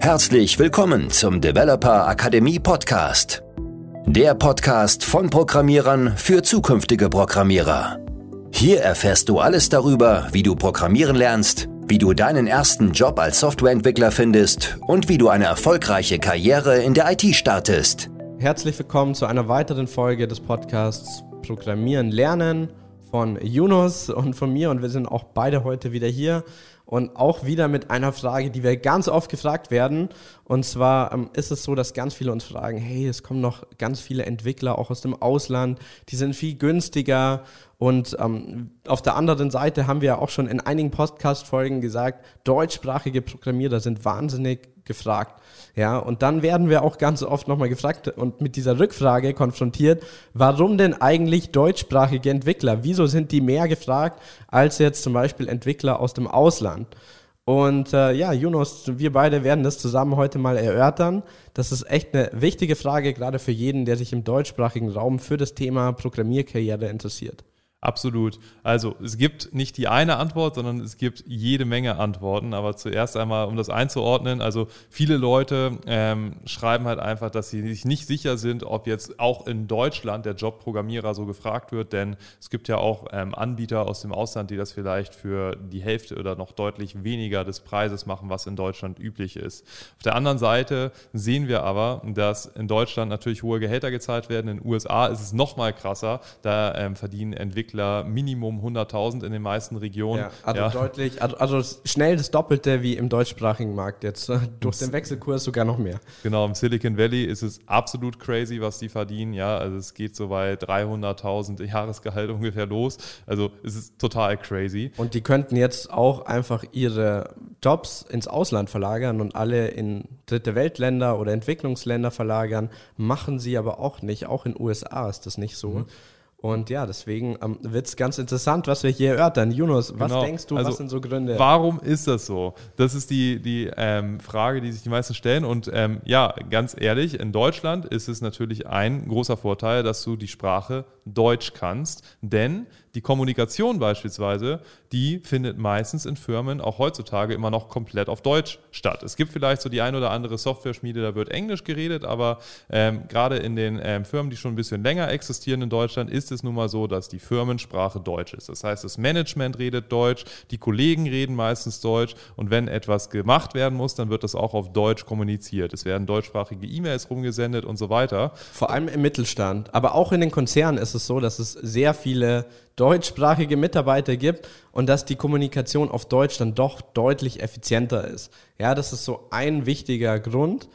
Herzlich willkommen zum Developer Akademie Podcast. Der Podcast von Programmierern für zukünftige Programmierer. Hier erfährst du alles darüber, wie du programmieren lernst, wie du deinen ersten Job als Softwareentwickler findest und wie du eine erfolgreiche Karriere in der IT startest. Herzlich willkommen zu einer weiteren Folge des Podcasts Programmieren lernen von Yunus und von mir, und wir sind auch beide heute wieder hier und auch wieder mit einer Frage, die wir ganz oft gefragt werden. Und zwar ist es so, dass ganz viele uns fragen, hey, es kommen noch ganz viele Entwickler auch aus dem Ausland, die sind viel günstiger. Und auf der anderen Seite haben wir ja auch schon in einigen Podcast-Folgen gesagt, deutschsprachige Programmierer sind wahnsinnig gefragt. Ja, und dann werden wir auch ganz oft nochmal gefragt und mit dieser Rückfrage konfrontiert, warum denn eigentlich deutschsprachige Entwickler? Wieso sind die mehr gefragt als jetzt zum Beispiel Entwickler aus dem Ausland? Und Yunus, wir beide werden das zusammen heute mal erörtern. Das ist echt eine wichtige Frage, gerade für jeden, der sich im deutschsprachigen Raum für das Thema Programmierkarriere interessiert. Absolut. Also es gibt nicht die eine Antwort, sondern es gibt jede Menge Antworten. Aber zuerst einmal, um das einzuordnen, also viele Leute schreiben halt einfach, dass sie sich nicht sicher sind, ob jetzt auch in Deutschland der Job Programmierer so gefragt wird, denn es gibt ja auch Anbieter aus dem Ausland, die das vielleicht für die Hälfte oder noch deutlich weniger des Preises machen, was in Deutschland üblich ist. Auf der anderen Seite sehen wir aber, dass in Deutschland natürlich hohe Gehälter gezahlt werden. In den USA ist es noch mal krasser, da verdienen Entwickler Minimum 100.000 in den meisten Regionen. Ja, deutlich, also schnell das Doppelte wie im deutschsprachigen Markt jetzt. Durch den Wechselkurs sogar noch mehr. Genau, im Silicon Valley ist es absolut crazy, was die verdienen. Ja, also es geht so bei 300.000 Jahresgehalt ungefähr los. Also es ist total crazy. Und die könnten jetzt auch einfach ihre Jobs ins Ausland verlagern und alle in dritte Weltländer oder Entwicklungsländer verlagern. Machen sie aber auch nicht. Auch in den USA ist das nicht so. Mhm. Und ja, deswegen wird es ganz interessant, was wir hier erörtern. Yunus, was denkst du, was sind so Gründe? Warum ist das so? Das ist die Frage, die sich die meisten stellen. Und ganz ehrlich, in Deutschland ist es natürlich ein großer Vorteil, dass du die Sprache Deutsch kannst. Denn die Kommunikation beispielsweise, die findet meistens in Firmen auch heutzutage immer noch komplett auf Deutsch statt. Es gibt vielleicht so die ein oder andere Software-Schmiede, da wird Englisch geredet, aber gerade in den Firmen, die schon ein bisschen länger existieren in Deutschland, ist es nun mal so, dass die Firmensprache Deutsch ist. Das heißt, das Management redet Deutsch, die Kollegen reden meistens Deutsch, und wenn etwas gemacht werden muss, dann wird das auch auf Deutsch kommuniziert. Es werden deutschsprachige E-Mails rumgesendet und so weiter. Vor allem im Mittelstand, aber auch in den Konzernen ist es so, dass es sehr viele deutschsprachige Mitarbeiter gibt und dass die Kommunikation auf Deutsch dann doch deutlich effizienter ist. Ja, das ist so ein wichtiger Grund.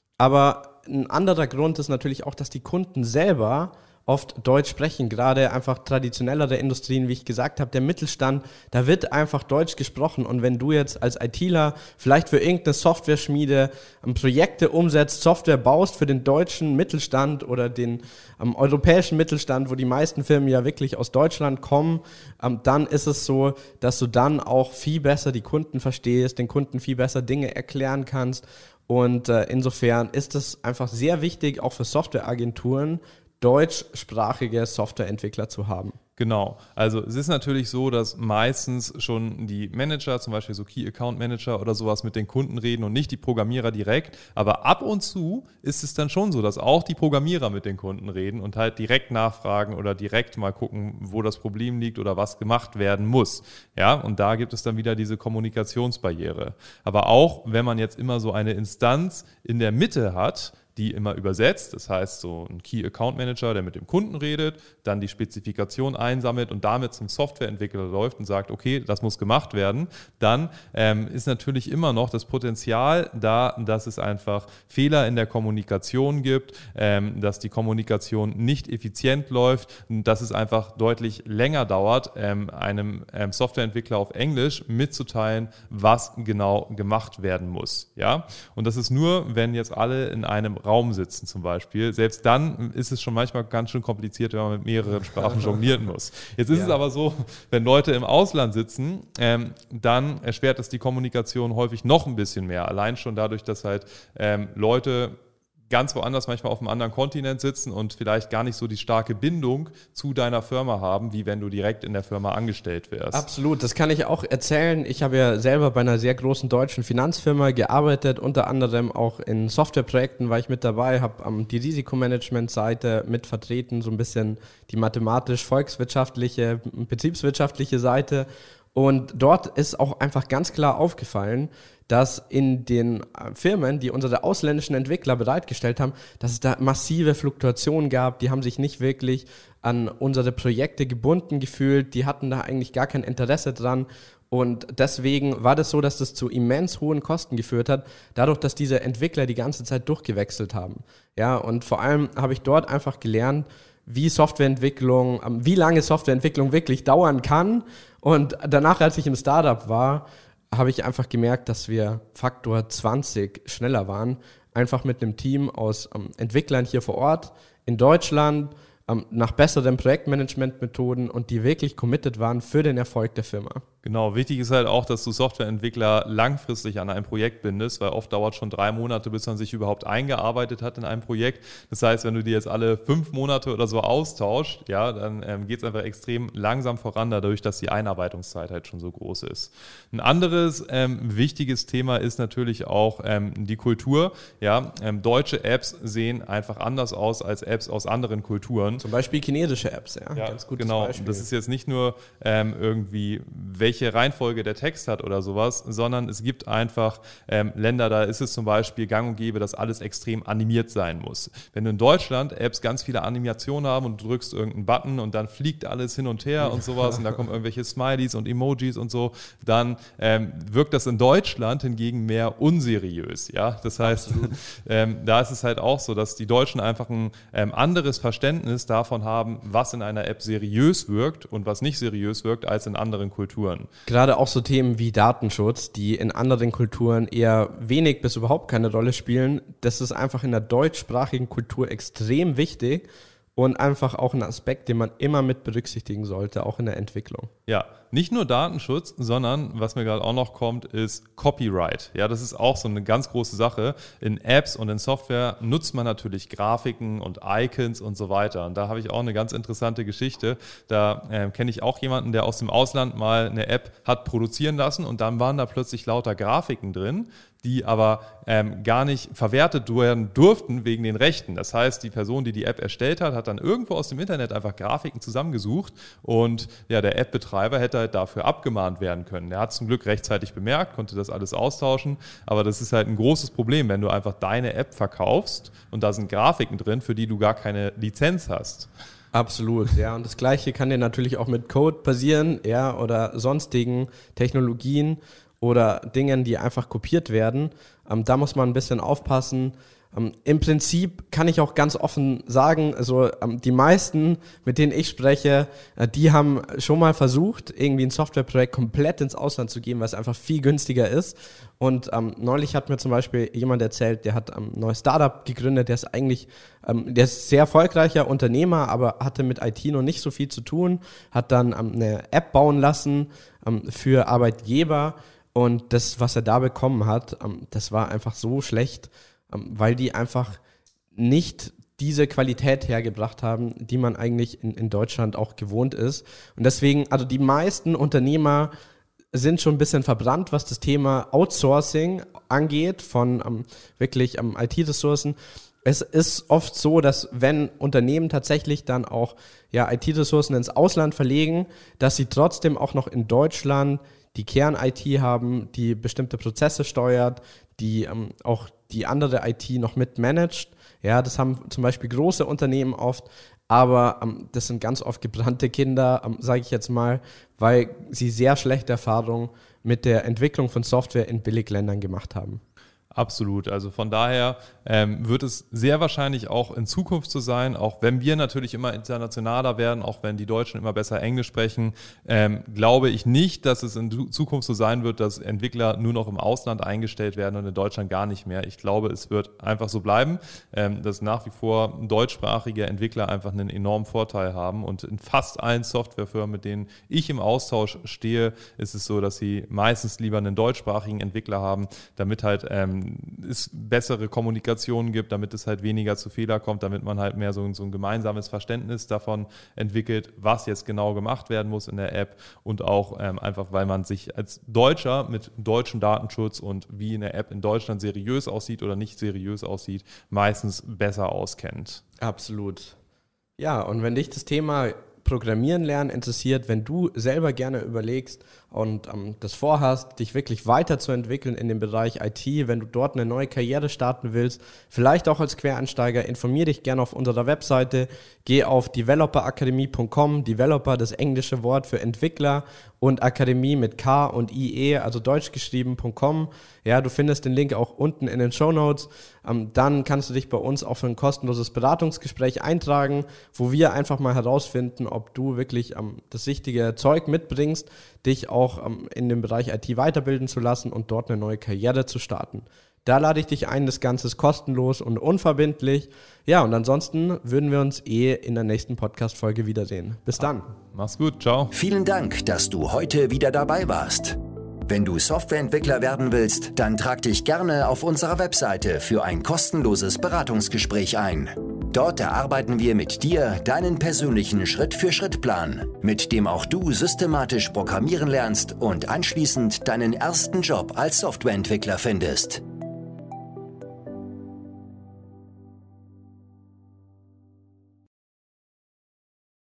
Aber ein anderer Grund ist natürlich auch, dass die Kunden selber oft Deutsch sprechen, gerade einfach traditionellere Industrien, wie ich gesagt habe, der Mittelstand, da wird einfach Deutsch gesprochen, und wenn du jetzt als ITler vielleicht für irgendeine Software-Schmiede Projekte umsetzt, Software baust für den deutschen Mittelstand oder den europäischen Mittelstand, wo die meisten Firmen ja wirklich aus Deutschland kommen, dann ist es so, dass du dann auch viel besser die Kunden verstehst, den Kunden viel besser Dinge erklären kannst, und insofern ist es einfach sehr wichtig, auch für Softwareagenturen, deutschsprachige Softwareentwickler zu haben. Genau, also es ist natürlich so, dass meistens schon die Manager, zum Beispiel so Key Account Manager oder sowas, mit den Kunden reden und nicht die Programmierer direkt, aber ab und zu ist es dann schon so, dass auch die Programmierer mit den Kunden reden und halt direkt nachfragen oder direkt mal gucken, wo das Problem liegt oder was gemacht werden muss. Ja, und da gibt es dann wieder diese Kommunikationsbarriere. Aber auch, wenn man jetzt immer so eine Instanz in der Mitte hat, die immer übersetzt, das heißt so ein Key Account Manager, der mit dem Kunden redet, dann die Spezifikation einsammelt und damit zum Softwareentwickler läuft und sagt, okay, das muss gemacht werden, dann ist natürlich immer noch das Potenzial da, dass es einfach Fehler in der Kommunikation gibt, dass die Kommunikation nicht effizient läuft, dass es einfach deutlich länger dauert, einem Softwareentwickler auf Englisch mitzuteilen, was genau gemacht werden muss. Ja? Und das ist nur, wenn jetzt alle in einem Raum sitzen zum Beispiel. Selbst dann ist es schon manchmal ganz schön kompliziert, wenn man mit mehreren Sprachen jonglieren muss. Jetzt ist es aber so, wenn Leute im Ausland sitzen, dann erschwert es die Kommunikation häufig noch ein bisschen mehr. Allein schon dadurch, dass halt Leute ganz woanders, manchmal auf einem anderen Kontinent sitzen und vielleicht gar nicht so die starke Bindung zu deiner Firma haben, wie wenn du direkt in der Firma angestellt wärst. Absolut, das kann ich auch erzählen. Ich habe ja selber bei einer sehr großen deutschen Finanzfirma gearbeitet, unter anderem auch in Softwareprojekten war ich mit dabei, habe die Risikomanagement-Seite mit vertreten, so ein bisschen die mathematisch-volkswirtschaftliche, betriebswirtschaftliche Seite. Und dort ist auch einfach ganz klar aufgefallen, dass in den Firmen, die unsere ausländischen Entwickler bereitgestellt haben, dass es da massive Fluktuationen gab. Die haben sich nicht wirklich an unsere Projekte gebunden gefühlt. Die hatten da eigentlich gar kein Interesse dran. Und deswegen war das so, dass das zu immens hohen Kosten geführt hat, dadurch, dass diese Entwickler die ganze Zeit durchgewechselt haben. Ja, und vor allem habe ich dort einfach gelernt, wie lange Softwareentwicklung wirklich dauern kann. Und danach, als ich im Startup war, habe ich einfach gemerkt, dass wir Faktor 20 schneller waren. Einfach mit einem Team aus Entwicklern hier vor Ort in Deutschland, nach besseren Projektmanagement-Methoden und die wirklich committed waren für den Erfolg der Firma. Genau, wichtig ist halt auch, dass du Softwareentwickler langfristig an einem Projekt bindest, weil oft dauert schon 3 Monate, bis man sich überhaupt eingearbeitet hat in einem Projekt. Das heißt, wenn du die jetzt alle 5 Monate oder so austauscht, ja, dann geht es einfach extrem langsam voran, dadurch, dass die Einarbeitungszeit halt schon so groß ist. Ein anderes wichtiges Thema ist natürlich auch die Kultur. Ja, deutsche Apps sehen einfach anders aus als Apps aus anderen Kulturen. Zum Beispiel chinesische Apps, ja, ganz gutes Beispiel. Das ist jetzt nicht nur irgendwie, welche Reihenfolge der Text hat oder sowas, sondern es gibt einfach Länder, da ist es zum Beispiel gang und gäbe, dass alles extrem animiert sein muss. Wenn du in Deutschland Apps ganz viele Animationen haben und du drückst irgendeinen Button und dann fliegt alles hin und her und sowas und da kommen irgendwelche Smileys und Emojis und so, dann wirkt das in Deutschland hingegen mehr unseriös. Ja? Das heißt, da ist es halt auch so, dass die Deutschen einfach ein anderes Verständnis davon haben, was in einer App seriös wirkt und was nicht seriös wirkt, als in anderen Kulturen. Gerade auch so Themen wie Datenschutz, die in anderen Kulturen eher wenig bis überhaupt keine Rolle spielen, das ist einfach in der deutschsprachigen Kultur extrem wichtig und einfach auch ein Aspekt, den man immer mit berücksichtigen sollte, auch in der Entwicklung. Ja, nicht nur Datenschutz, sondern, was mir gerade auch noch kommt, ist Copyright. Ja, das ist auch so eine ganz große Sache. In Apps und in Software nutzt man natürlich Grafiken und Icons und so weiter. Und da habe ich auch eine ganz interessante Geschichte. Da kenne ich auch jemanden, der aus dem Ausland mal eine App hat produzieren lassen und dann waren da plötzlich lauter Grafiken drin, die aber gar nicht verwertet werden durften wegen den Rechten. Das heißt, die Person, die die App erstellt hat, hat dann irgendwo aus dem Internet einfach Grafiken zusammengesucht und ja, der App-Betreiber hätte halt dafür abgemahnt werden können. Der hat es zum Glück rechtzeitig bemerkt, konnte das alles austauschen, aber das ist halt ein großes Problem, wenn du einfach deine App verkaufst und da sind Grafiken drin, für die du gar keine Lizenz hast. Absolut, ja. Und das Gleiche kann dir natürlich auch mit Code passieren, ja, oder sonstigen Technologien oder Dingen, die einfach kopiert werden. Da muss man ein bisschen aufpassen. Im Prinzip kann ich auch ganz offen sagen, also die meisten, mit denen ich spreche, die haben schon mal versucht, irgendwie ein Softwareprojekt komplett ins Ausland zu geben, weil es einfach viel günstiger ist. Und neulich hat mir zum Beispiel jemand erzählt, der hat ein neues Startup gegründet, der ist sehr erfolgreicher Unternehmer, aber hatte mit IT noch nicht so viel zu tun, hat dann eine App bauen lassen für Arbeitgeber und das, was er da bekommen hat, das war einfach so schlecht, weil die einfach nicht diese Qualität hergebracht haben, die man eigentlich in Deutschland auch gewohnt ist. Und deswegen, also die meisten Unternehmer sind schon ein bisschen verbrannt, was das Thema Outsourcing angeht, von wirklich IT-Ressourcen. Es ist oft so, dass wenn Unternehmen tatsächlich dann auch IT-Ressourcen ins Ausland verlegen, dass sie trotzdem auch noch in Deutschland die Kern-IT haben, die bestimmte Prozesse steuert, die auch die andere IT noch mitmanagt. Ja, das haben zum Beispiel große Unternehmen oft, aber das sind ganz oft gebrannte Kinder, sage ich jetzt mal, weil sie sehr schlechte Erfahrungen mit der Entwicklung von Software in Billigländern gemacht haben. Absolut. Also von daher wird es sehr wahrscheinlich auch in Zukunft so sein, auch wenn wir natürlich immer internationaler werden, auch wenn die Deutschen immer besser Englisch sprechen, glaube ich nicht, dass es in Zukunft so sein wird, dass Entwickler nur noch im Ausland eingestellt werden und in Deutschland gar nicht mehr. Ich glaube, es wird einfach so bleiben, dass nach wie vor deutschsprachige Entwickler einfach einen enormen Vorteil haben und in fast allen Softwarefirmen, mit denen ich im Austausch stehe, ist es so, dass sie meistens lieber einen deutschsprachigen Entwickler haben, damit halt es bessere Kommunikation gibt, damit es halt weniger zu Fehler kommt, damit man halt mehr so ein gemeinsames Verständnis davon entwickelt, was jetzt genau gemacht werden muss in der App und auch einfach, weil man sich als Deutscher mit deutschem Datenschutz und wie eine App in Deutschland seriös aussieht oder nicht seriös aussieht, meistens besser auskennt. Absolut. Ja, und wenn dich das Thema Programmieren lernen interessiert, wenn du selber gerne überlegst und das vorhast, dich wirklich weiterzuentwickeln in dem Bereich IT, wenn du dort eine neue Karriere starten willst, vielleicht auch als Quereinsteiger, informiere dich gerne auf unserer Webseite, geh auf developerakademie.com, Developer, das englische Wort für Entwickler, und Akademie mit K und IE, also deutsch geschrieben.com. Ja, du findest den Link auch unten in den Shownotes. Dann kannst du dich bei uns auch für ein kostenloses Beratungsgespräch eintragen, wo wir einfach mal herausfinden, ob du wirklich das richtige Zeug mitbringst, dich auch in dem Bereich IT weiterbilden zu lassen und dort eine neue Karriere zu starten. Da lade ich dich ein, das Ganze ist kostenlos und unverbindlich. Ja, und ansonsten würden wir uns in der nächsten Podcast-Folge wiedersehen. Bis dann. Mach's gut, ciao. Vielen Dank, dass du heute wieder dabei warst. Wenn du Softwareentwickler werden willst, dann trag dich gerne auf unserer Webseite für ein kostenloses Beratungsgespräch ein. Dort erarbeiten wir mit dir deinen persönlichen Schritt-für-Schritt-Plan, mit dem auch du systematisch programmieren lernst und anschließend deinen ersten Job als Softwareentwickler findest.